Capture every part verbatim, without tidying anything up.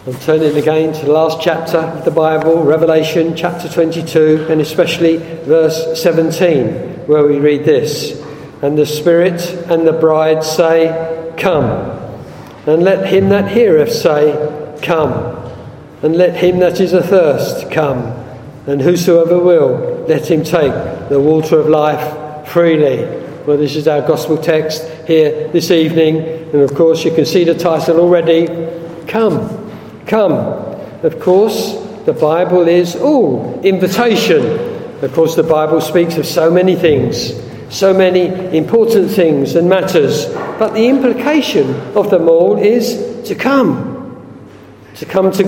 I'm turning again to the last chapter of the Bible, Revelation chapter twenty-two, and especially verse seventeen, where we read this: "And the Spirit and the bride say, Come. And let him that heareth say, Come. And let him that is athirst come. And whosoever will, let him take the water of life freely." Well, this is our gospel text here this evening. And of course, you can see the title already: Come. Come. Of course, the Bible is all invitation. Of course, the Bible speaks of so many things, so many important things and matters. But the implication of them all is to come. To come to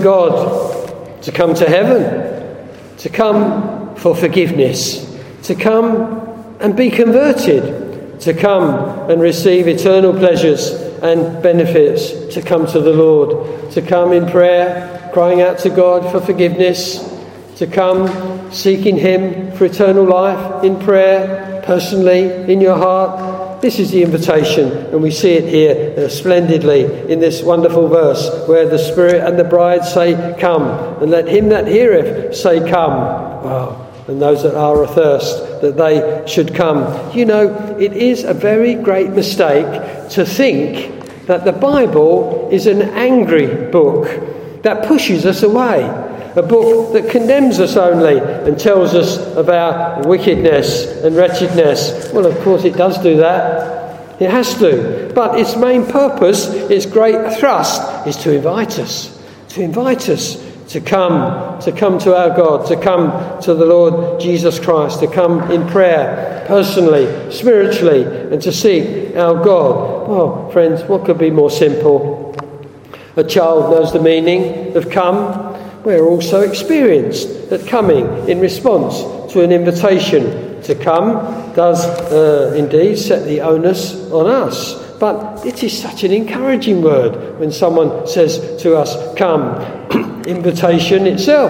God. To come to heaven. To come for forgiveness. To come and be converted. To come and receive eternal pleasures and benefits. To come to the Lord. To come in prayer, crying out to God for forgiveness. To come seeking Him for eternal life in prayer, personally, in your heart. This is the invitation, and we see it here uh, splendidly in this wonderful verse where the Spirit and the bride say, Come, and let him that heareth say, Come. Wow. And those that are athirst, that they should come. You know, it is a very great mistake to think that the Bible is an angry book that pushes us away. A book that condemns us only and tells us of our wickedness and wretchedness. Well, of course it does do that. It has to. But its main purpose, its great thrust, is to invite us. To invite us to come. To come to our God. To come to the Lord Jesus Christ. To come in prayer, personally, spiritually, and to seek our God. Well, friends, what could be more simple? A child knows the meaning of come. We're also experienced that coming in response to an invitation to come does uh, indeed set the onus on us. But it is such an encouraging word when someone says to us, come. Invitation itself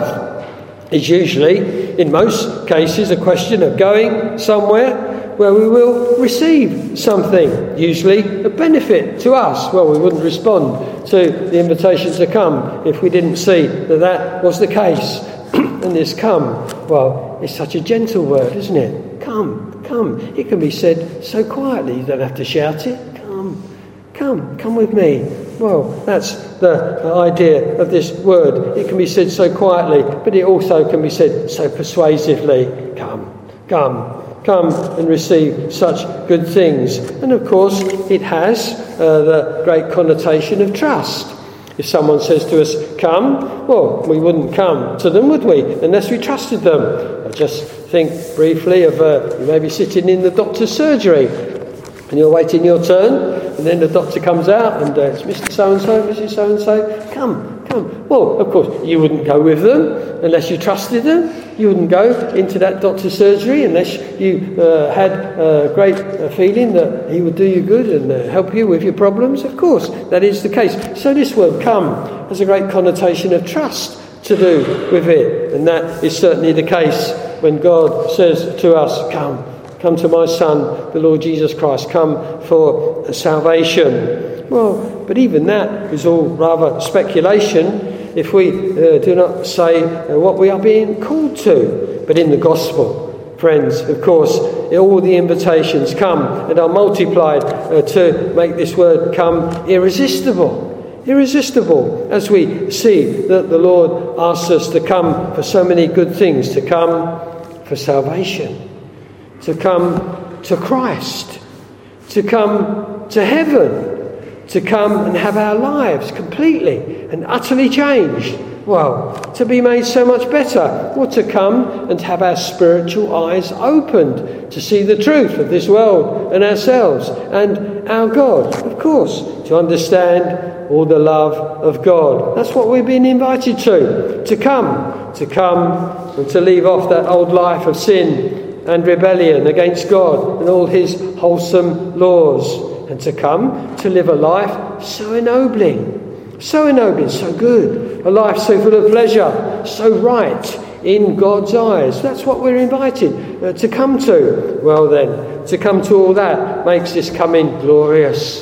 is usually, in most cases, a question of going somewhere where we will receive something, usually a benefit to us. Well, we wouldn't respond to the invitation to come if we didn't see that that was the case. And this come, well, it's such a gentle word, isn't it? Come, come. It can be said so quietly, you don't have to shout it. Come, come, come with me. Well, that's the idea of this word. It can be said so quietly, but it also can be said so persuasively. Come, come. Come and receive such good things. And of course, it has uh, the great connotation of trust. If someone says to us, come, well, we wouldn't come to them, would we? Unless we trusted them. I just think briefly of uh, you may be sitting in the doctor's surgery and you're waiting your turn, and then the doctor comes out and uh, it's Mister So-and-so, Missus So-and-so, come, come. Well, of course, you wouldn't go with them unless you trusted them. You wouldn't go into that doctor's surgery unless you uh, had a great uh, feeling that he would do you good and uh, help you with your problems. Of course, that is the case. So this word come has a great connotation of trust to do with it. And that is certainly the case when God says to us, come. Come to my Son, the Lord Jesus Christ. Come for salvation. Well, but even that is all rather speculation if we uh, do not say uh, what we are being called to. But in the gospel, friends, of course, all the invitations come and are multiplied uh, to make this word come irresistible. Irresistible, as we see that the Lord asks us to come for so many good things, to come for salvation, to come to Christ, to come to heaven, to come and have our lives completely and utterly changed. Well, to be made so much better, or to come and have our spiritual eyes opened to see the truth of this world and ourselves and our God, of course, to understand all the love of God. That's what we've been invited to, to come, to come and to leave off that old life of sin and rebellion against God and all his wholesome laws, and to come to live a life so ennobling, so ennobling, so good, a life so full of pleasure, so right in God's eyes. That's what we're invited uh, to come to. Well then, to come to all that makes this coming glorious,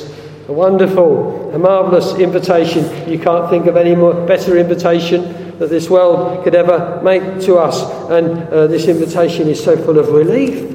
A wonderful, a marvellous invitation. You can't think of any more better invitation that this world could ever make to us. And uh, this invitation is so full of relief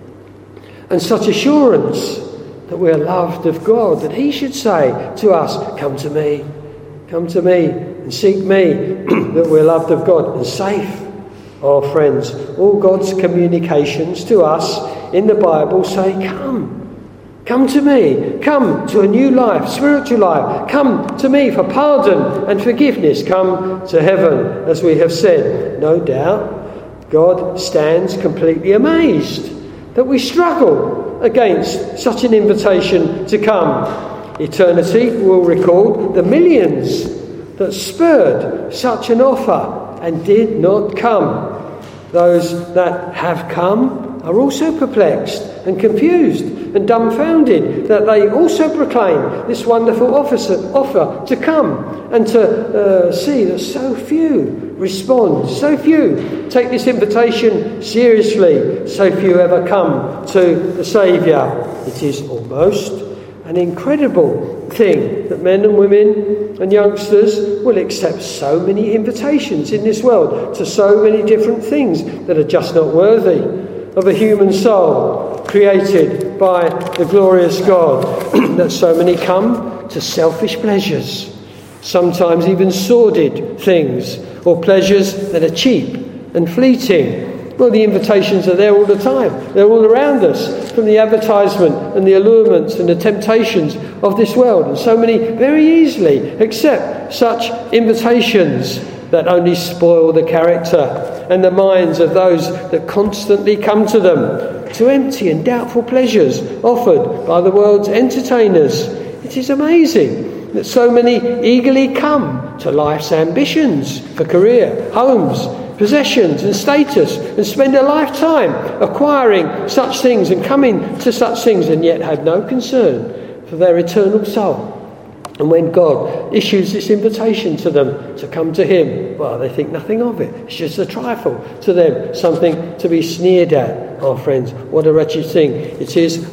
and such assurance that we are loved of God, that he should say to us, come to me, come to me and seek me, that we're loved of God and safe. Oh friends, all God's communications to us in the Bible say, come. Come to me. Come to a new life, spiritual life. Come to me for pardon and forgiveness. Come to heaven, as we have said. No doubt, God stands completely amazed that we struggle against such an invitation to come. Eternity will record the millions that spurred such an offer and did not come. Those that have come are also perplexed and confused and dumbfounded that they also proclaim this wonderful officer, offer to come, and to uh, see that so few respond, so few take this invitation seriously, so few ever come to the Saviour. It is almost an incredible thing that men and women and youngsters will accept so many invitations in this world to so many different things that are just not worthy of a human soul created by the glorious God, that so many come to selfish pleasures, sometimes even sordid things, or pleasures that are cheap and fleeting. Well, the invitations are there all the time. They're all around us, from the advertisement and the allurements and the temptations of this world. And so many very easily accept such invitations that only spoil the character and the minds of those that constantly come to them, to empty and doubtful pleasures offered by the world's entertainers. It is amazing that so many eagerly come to life's ambitions for career, homes, possessions and status, and spend a lifetime acquiring such things and coming to such things, and yet have no concern for their eternal soul. And when God issues this invitation to them to come to him, well, they think nothing of it. It's just a trifle to them, something to be sneered at. Oh, friends, what a wretched thing. It is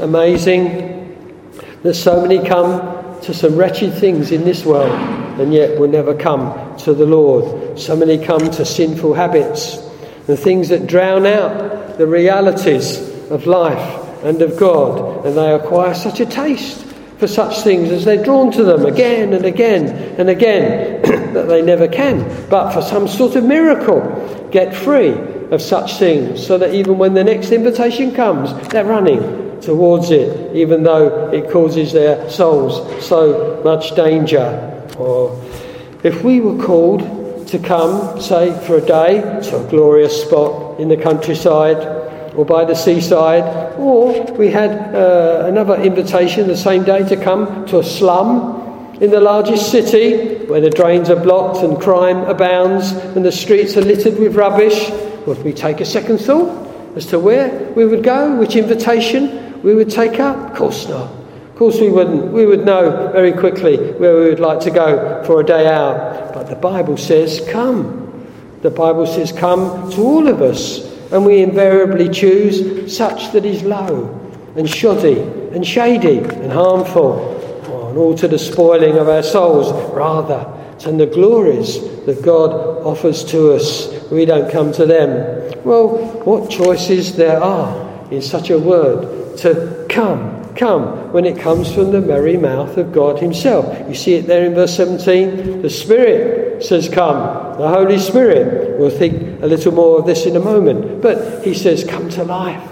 amazing that so many come to some wretched things in this world, and yet will never come to the Lord. So many come to sinful habits and things that drown out the realities of life and of God, and they acquire such a taste for such things as they're drawn to them again and again and again that they never can, but for some sort of miracle, get free of such things, so that even when the next invitation comes, they're running towards it, even though it causes their souls so much danger. Or if we were called to come, say, for a day to a glorious spot in the countryside or by the seaside, or we had uh, another invitation the same day to come to a slum in the largest city where the drains are blocked and crime abounds and the streets are littered with rubbish, would we take a second thought as to where we would go, which invitation we would take up? Of course not. Of course we wouldn't. We would know very quickly where we would like to go for a day out. But the Bible says, come. The Bible says, come to all of us. And we invariably choose such that is low and shoddy and shady and harmful, and all to the spoiling of our souls, rather than the glories that God offers to us. We don't come to them. Well, what choices there are in such a word to come, come, when it comes from the merry mouth of God himself. You see it there in verse seventeen. The Spirit says come. The Holy Spirit. We'll think a little more of this in a moment. But he says come to life.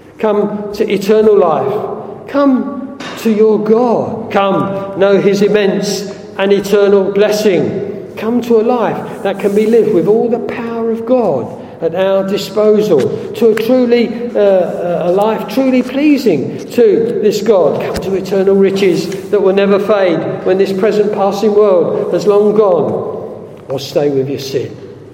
Come to eternal life. Come to your God. Come know his immense and eternal blessing. Come to a life that can be lived with all the power of God at our disposal, to a truly uh, a life truly pleasing to this God. Come to eternal riches that will never fade when this present passing world has long gone. Or stay with your sin.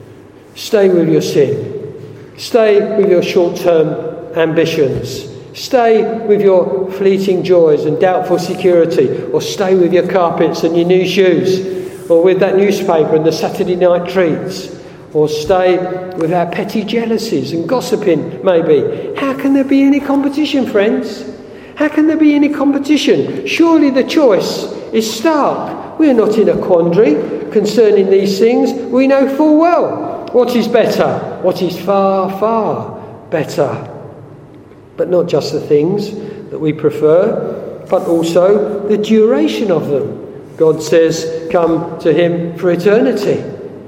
Stay with your sin. Stay with your short-term ambitions. Stay with your fleeting joys and doubtful security. Or stay with your carpets and your new shoes. Or with that newspaper and the Saturday night treats. Or stay with our petty jealousies and gossiping, maybe. How can there be any competition, friends? How can there be any competition? Surely the choice is stark. We are not in a quandary concerning these things. We know full well what is better, what is far, far better. But not just the things that we prefer, but also the duration of them. God says, come to him for eternity.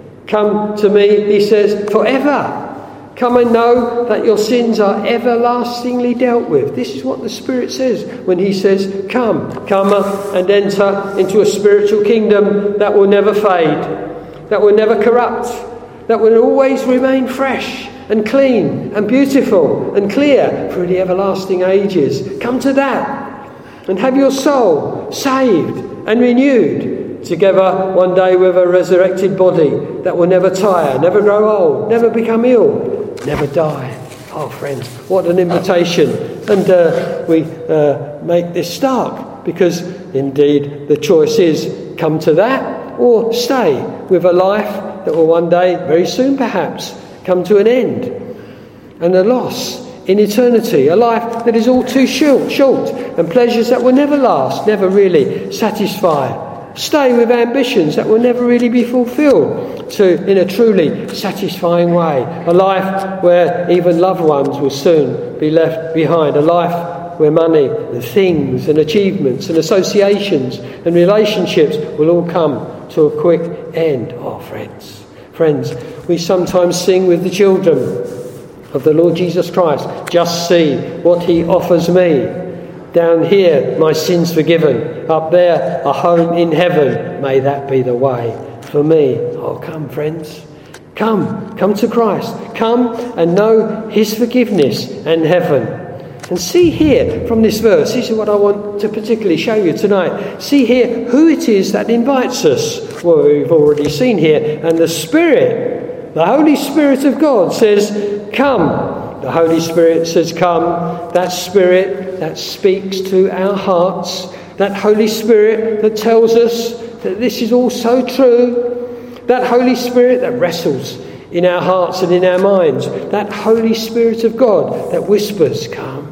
Come to me, he says, forever. Come and know that your sins are everlastingly dealt with. This is what the Spirit says when he says, come, come and enter into a spiritual kingdom that will never fade, that will never corrupt, that will always remain fresh and clean and beautiful and clear for the everlasting ages. Come to that and have your soul saved and renewed together one day with a resurrected body that will never tire, never grow old, never become ill, never die. Oh, friends, what an invitation. And uh, we uh, make this stark because indeed the choice is come to that or stay with a life that will one day, very soon perhaps, come to an end. And a loss in eternity, a life that is all too short, short and pleasures that will never last, never really satisfy. Stay with ambitions that will never really be fulfilled to in a truly satisfying way. A life where even loved ones will soon be left behind. A life where money and things and achievements and associations and relationships will all come to a quick end. Oh, friends, friends, we sometimes sing with the children of the Lord Jesus Christ, just see what he offers me. Down here, my sins forgiven. Up there, a home in heaven. May that be the way for me. Oh, come, friends. Come. Come to Christ. Come and know his forgiveness and heaven. And see here from this verse, this is what I want to particularly show you tonight. See here who it is that invites us. Well, we've already seen here. And the Spirit, the Holy Spirit of God says, come. The Holy Spirit says, come. That Spirit that speaks to our hearts. That Holy Spirit that tells us that this is all so true. That Holy Spirit that wrestles in our hearts and in our minds. That Holy Spirit of God that whispers, come.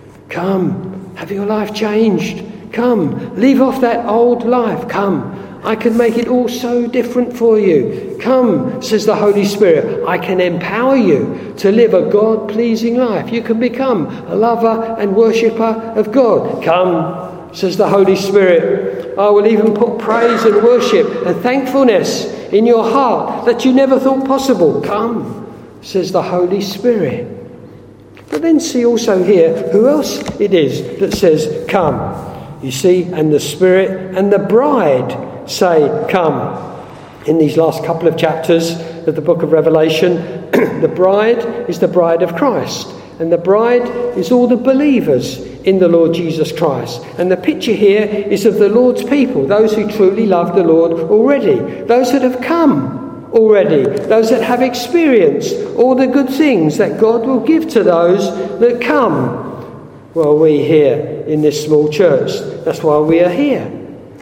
Come. Have your life changed? Come. Leave off that old life. Come. I can make it all so different for you. Come, says the Holy Spirit. I can empower you to live a God-pleasing life. You can become a lover and worshipper of God. Come, says the Holy Spirit. I will even put praise and worship and thankfulness in your heart that you never thought possible. Come, says the Holy Spirit. But then see also here who else it is that says, come. You see, and the Spirit and the bride say, come. In these last couple of chapters of the book of Revelation, the bride is the bride of Christ. And the bride is all the believers in the Lord Jesus Christ. And the picture here is of the Lord's people, those who truly love the Lord already, those that have come already, those that have experienced all the good things that God will give to those that come. Well, we here in this small church, that's why we are here.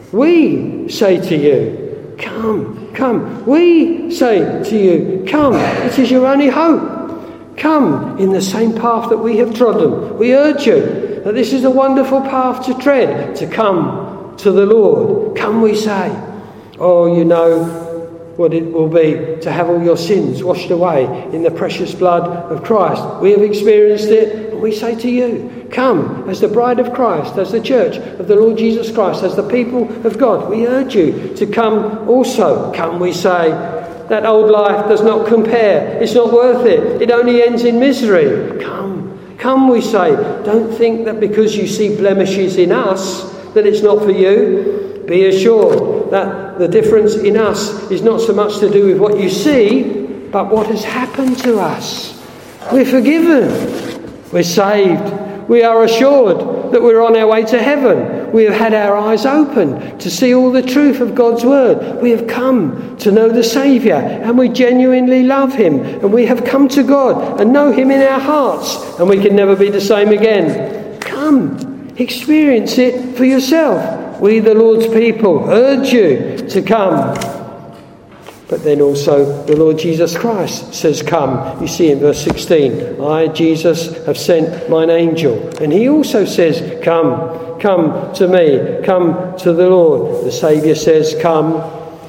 We say to you, come, come. We say to you, come. It is your only hope. Come in the same path that we have trodden. We urge you that this is a wonderful path to tread, to come to the Lord. Come, we say. Oh, you know what it will be to have all your sins washed away in the precious blood of Christ. We have experienced it, and we say to you, come, as the bride of Christ, as the church of the Lord Jesus Christ, as the people of God. We urge you to come also. Come, we say. That old life does not compare. It's not worth it. It only ends in misery. Come, come, we say. Don't think that because you see blemishes in us that it's not for you. Be assured that the difference in us is not so much to do with what you see, but what has happened to us. We're forgiven. We're saved. We are assured that we're on our way to heaven. We have had our eyes open to see all the truth of God's word. We have come to know the Saviour, and we genuinely love him. And we have come to God and know him in our hearts, and we can never be the same again. Come, experience it for yourself. We, the Lord's people, urge you to come. But then also the Lord Jesus Christ says, come. You see in verse sixteen, I, Jesus, have sent mine angel. And he also says, come, come to me, come to the Lord. The Saviour says, come.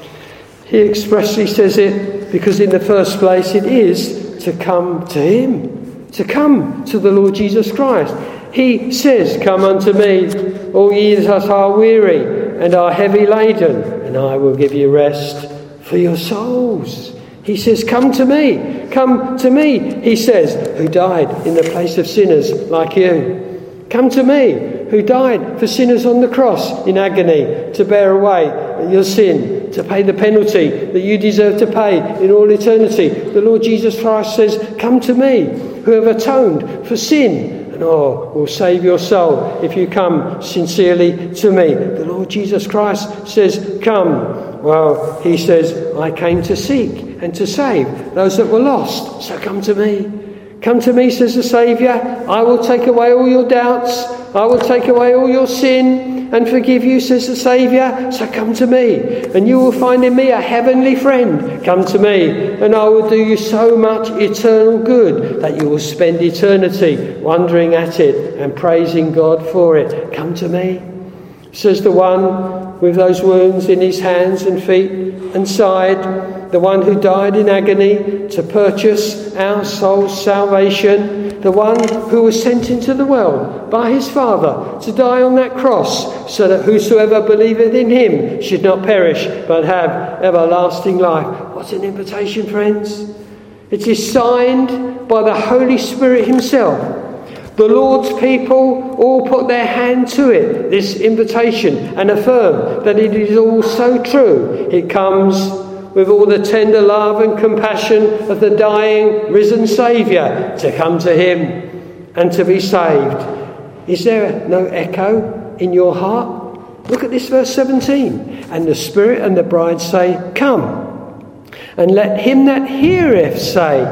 He expressly says it because in the first place it is to come to him, to come to the Lord Jesus Christ. He says, come unto me, all ye that are weary and are heavy laden, and I will give you rest for your souls. He says, come to me, come to me, he says, who died in the place of sinners like you. Come to me, who died for sinners on the cross in agony to bear away your sin, to pay the penalty that you deserve to pay in all eternity. The Lord Jesus Christ says, come to me, who have atoned for sin, and oh, will save your soul if you come sincerely to me. The Lord Jesus Christ says, come. Well, he says, I came to seek and to save those that were lost. So come to me. Come to me, says the Saviour. I will take away all your doubts. I will take away all your sin and forgive you, says the Saviour. So come to me, and you will find in me a heavenly friend. Come to me, and I will do you so much eternal good that you will spend eternity wondering at it and praising God for it. Come to me, says the one with those wounds in his hands and feet and side, the one who died in agony to purchase our soul's salvation, the one who was sent into the world by his Father to die on that cross, so that whosoever believeth in him should not perish but have everlasting life. What an invitation, friends. It is signed by the Holy Spirit himself. The Lord's people all put their hand to it, this invitation, and affirm that it is all so true. It comes with all the tender love and compassion of the dying, risen Saviour, to come to him and to be saved. Is there no echo in your heart? Look at this verse seventeen. And the Spirit and the bride say, come. And let him that heareth say,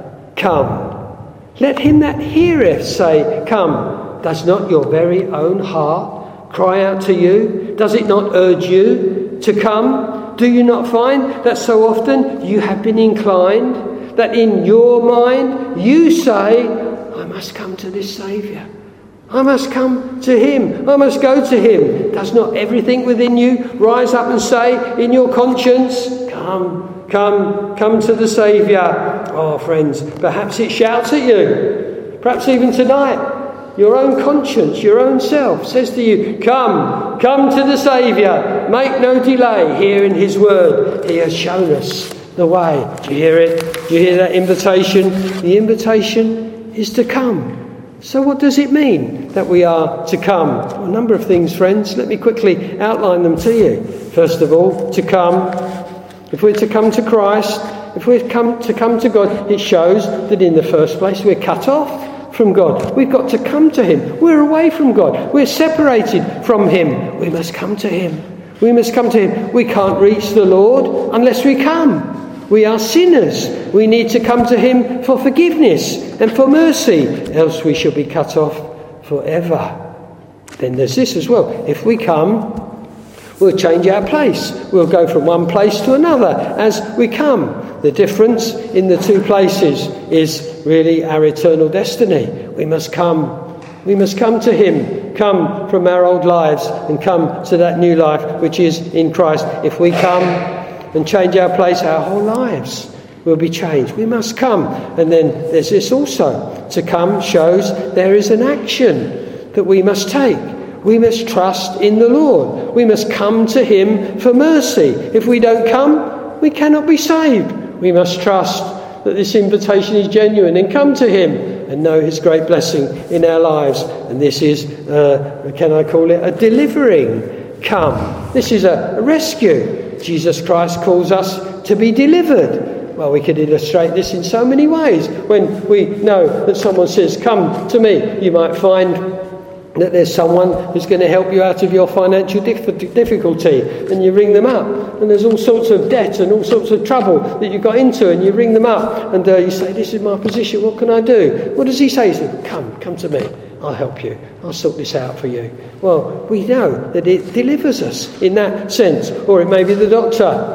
come. Let him that heareth say, come. Does not your very own heart cry out to you? Does it not urge you to come? Do you not find that so often you have been inclined, that in your mind you say, I must come to this Saviour. I must come to him. I must go to him. Does not everything within you rise up and say in your conscience, come, come, come to the Saviour? Oh, friends, perhaps it shouts at you. Perhaps even tonight, your own conscience, your own self says to you, come, come to the Saviour. Make no delay here in his word. He has shown us the way. Do you hear it? Do you hear that invitation? The invitation is to come. So what does it mean that we are to come? Well, a number of things, friends. Let me quickly outline them to you. First of all, to come. If we're to come to Christ, if we're come to come to God, it shows that in the first place we're cut off from God. We've got to come to him. We're away from God. We're separated from him. We must come to him. We must come to him. We can't reach the Lord unless we come. We are sinners. We need to come to him for forgiveness and for mercy, else we shall be cut off forever. Then there's this as well. If we come, we'll change our place. We'll go from one place to another as we come. The difference in the two places is really our eternal destiny. We must come. We must come to him. Come from our old lives and come to that new life which is in Christ. If we come and change our place, our whole lives will be changed. We must come. And then there's this also. To come shows there is an action that we must take. We must trust in the Lord. We must come to him for mercy. If we don't come, we cannot be saved. We must trust that this invitation is genuine and come to him and know his great blessing in our lives. And this is, uh, can I call it, a delivering come. This is a rescue. Jesus Christ calls us to be delivered. Well, we could illustrate this in so many ways. When we know that someone says, come to me, you might find that there's someone who's going to help you out of your financial dif- difficulty, and you ring them up, and there's all sorts of debt and all sorts of trouble that you got into, and you ring them up, and uh, you say, this is my position, what can I do? What does he say? He says, come, come to me. I'll help you. I'll sort this out for you. Well, we know that it delivers us in that sense. Or it may be the doctor.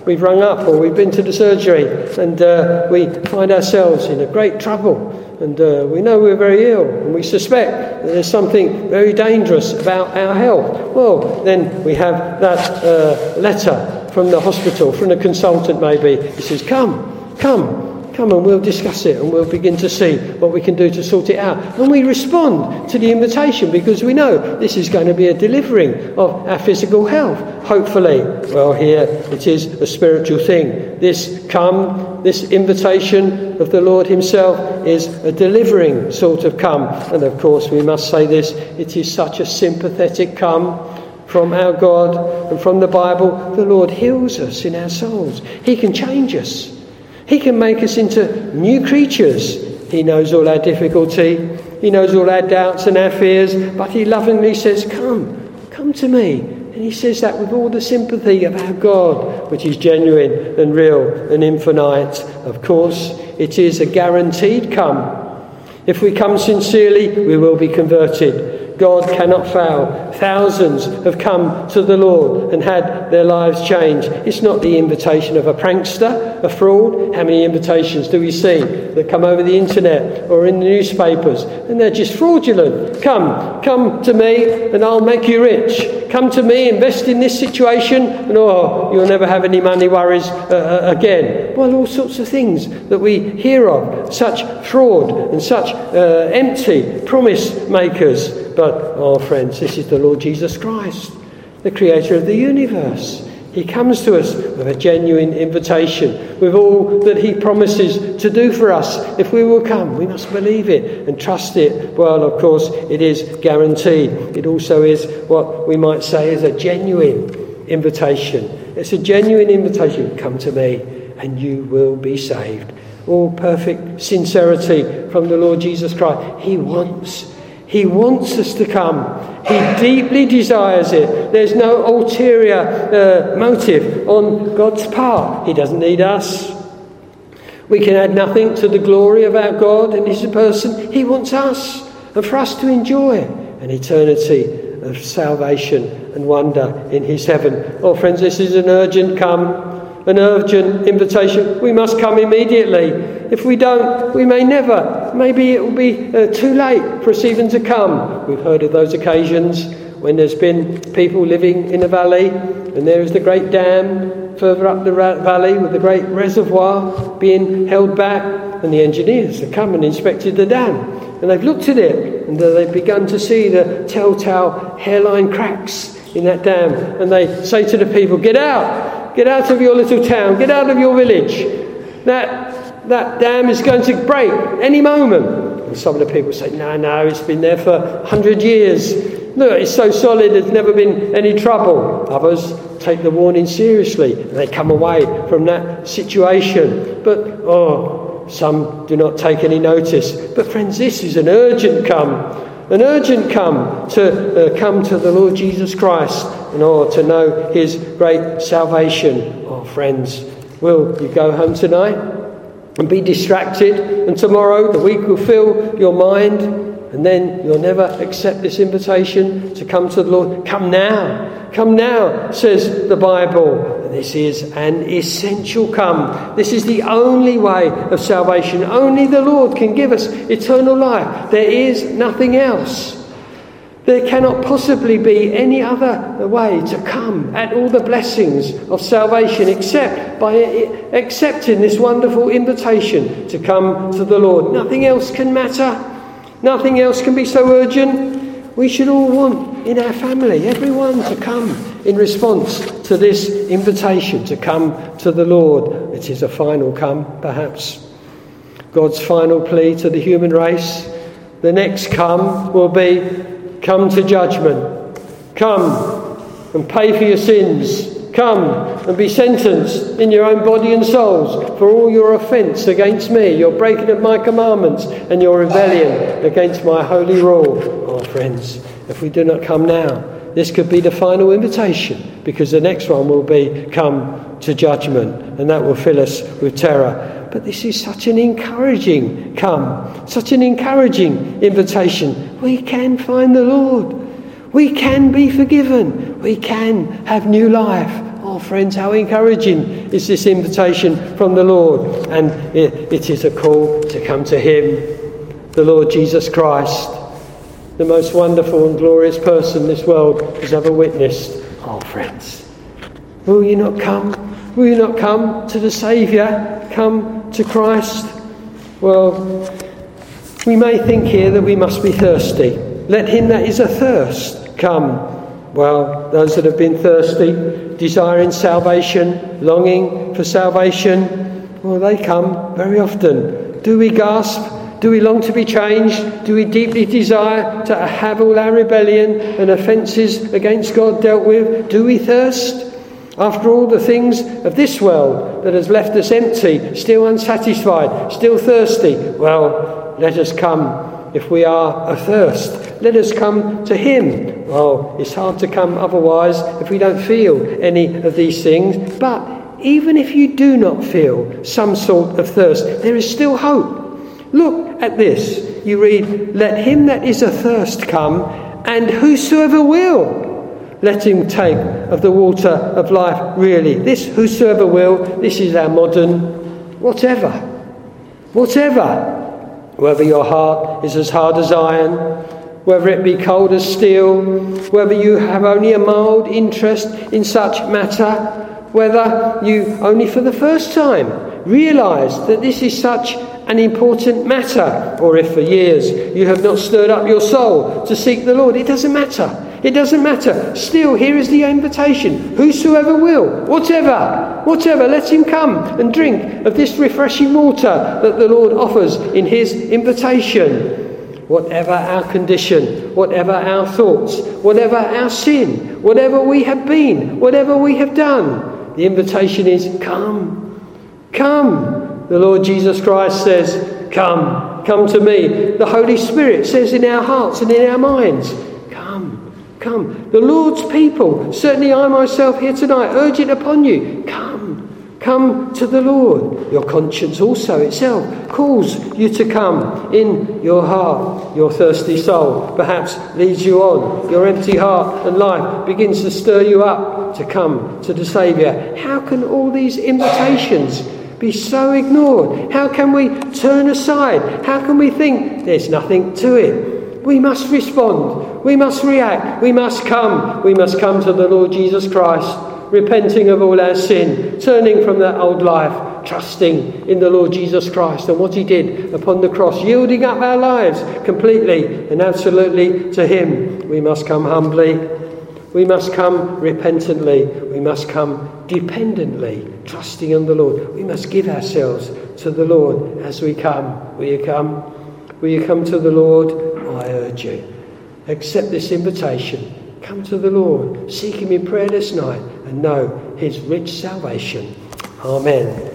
we've rung up or we've been to the surgery and uh, we find ourselves in a great trouble and uh, we know we're very ill and we suspect that there's something very dangerous about our health. Well, then we have that uh, letter from the hospital, from the consultant maybe. He says, come, come. Come and we'll discuss it and we'll begin to see what we can do to sort it out. And we respond to the invitation because we know this is going to be a delivering of our physical health, hopefully. Well, here it is a spiritual thing. This come, this invitation of the Lord himself is a delivering sort of come. And of course we must say this, it is such a sympathetic come from our God and from the Bible. The Lord heals us in our souls. He can change us. He can make us into new creatures. He knows all our difficulty. He knows all our doubts and our fears. But he lovingly says, come, come to me. And he says that with all the sympathy of our God, which is genuine and real and infinite. Of course, it is a guaranteed come. If we come sincerely, we will be converted. God cannot fail. Thousands have come to the Lord and had their lives changed. It's not the invitation of a prankster, a fraud. How many invitations do we see that come over the internet or in the newspapers? And they're just fraudulent. Come, come to me and I'll make you rich. Come to me, invest in this situation and oh, you'll never have any money worries uh, again. Well, all sorts of things that we hear of. Such fraud and such uh, empty promise makers. But, oh friends, this is the Lord Jesus Christ, the creator of the universe. He comes to us with a genuine invitation, with all that he promises to do for us. If we will come, we must believe it and trust it. Well, of course, it is guaranteed. It also is what we might say is a genuine invitation. It's a genuine invitation. Come to me and you will be saved. All perfect sincerity from the Lord Jesus Christ. He wants He wants us to come. He deeply desires it. There's no ulterior uh, motive on God's part. He doesn't need us. We can add nothing to the glory of our God and his person. He wants us and for us to enjoy an eternity of salvation and wonder in his heaven. Oh, friends, this is an urgent come, an urgent invitation. We must come immediately. If we don't, we may never. Maybe it will be uh, too late for us even to come. We've heard of those occasions when there's been people living in a valley and there is the great dam further up the ra- valley with the great reservoir being held back, and the engineers have come and inspected the dam and they've looked at it and uh, they've begun to see the telltale hairline cracks in that dam, and they say to the people, get out, get out of your little town, get out of your village. That That dam is going to break any moment. And some of the people say, no, no, it's been there for a hundred years. Look, it's so solid, there's never been any trouble. Others take the warning seriously and they come away from that situation. But, oh, some do not take any notice. But friends, this is an urgent come. An urgent come to uh, come to the Lord Jesus Christ and oh, to know his great salvation. Oh, friends, will you go home tonight and be distracted, and tomorrow the week will fill your mind, and then you'll never accept this invitation to come to the Lord? Come now, come now, says the Bible. This is an essential come. This is the only way of salvation. Only the Lord can give us eternal life. There is nothing else. There cannot possibly be any other way to come at all the blessings of salvation except by accepting this wonderful invitation to come to the Lord. Nothing else can matter. Nothing else can be so urgent. We should all want in our family, everyone, to come in response to this invitation to come to the Lord. It is a final come, perhaps. God's final plea to the human race. The next come will be, come to judgment. Come and pay for your sins. Come and be sentenced in your own body and souls for all your offence against me, your breaking of my commandments and your rebellion against my holy rule. Oh, friends, if we do not come now, this could be the final invitation, because the next one will be come to judgment, and that will fill us with terror. But this is such an encouraging come, such an encouraging invitation. We can find the Lord. We can be forgiven. We can have new life. Oh, Oh, friends, how encouraging is this invitation from the Lord. And it, it is a call to come to him, the Lord Jesus Christ, the most wonderful and glorious person this world has ever witnessed. Oh, friends, will you not come? Will you not come to the Saviour? Come to Christ? Well, we may think here that we must be thirsty. Let him that is athirst come. Well, those that have been thirsty, desiring salvation, longing for salvation, well, they come very often. Do we gasp? Do we long to be changed? Do we deeply desire to have all our rebellion and offences against God dealt with? Do we thirst? After all the things of this world that has left us empty, still unsatisfied, still thirsty, well, let us come if we are athirst. Let us come to him. Well, it's hard to come otherwise if we don't feel any of these things. But even if you do not feel some sort of thirst, there is still hope. Look at this. You read, let him that is athirst come, and whosoever will, let him take of the water of life. Really, this whosoever will, this is our modern whatever. Whatever. Whether your heart is as hard as iron, whether it be cold as steel, whether you have only a mild interest in such matter, whether you only for the first time realise that this is such an important matter, or if for years you have not stirred up your soul to seek the Lord, it doesn't matter. It doesn't matter. Still, here is the invitation. Whosoever will, whatever, whatever, let him come and drink of this refreshing water that the Lord offers in his invitation. Whatever our condition, whatever our thoughts, whatever our sin, whatever we have been, whatever we have done, the invitation is come, come. The Lord Jesus Christ says, come, come to me. The Holy Spirit says in our hearts and in our minds, come, come. The Lord's people, certainly I myself here tonight, urge it upon you, come, come to the Lord. Your conscience also itself calls you to come in your heart. Your thirsty soul perhaps leads you on. Your empty heart and life begins to stir you up to come to the Saviour. How can all these invitations be so ignored? How can we turn aside? How can we think there's nothing to it? We must respond. We must react. We must come. We must come to the Lord Jesus Christ, repenting of all our sin, turning from that old life, trusting in the Lord Jesus Christ and what he did upon the cross, yielding up our lives completely and absolutely to him. We must come humbly. We must come repentantly. We must come dependently, trusting in the Lord. We must give ourselves to the Lord as we come. Will you come? Will you come to the Lord? I urge you. Accept this invitation. Come to the Lord. Seek him in prayer this night and know his rich salvation. Amen.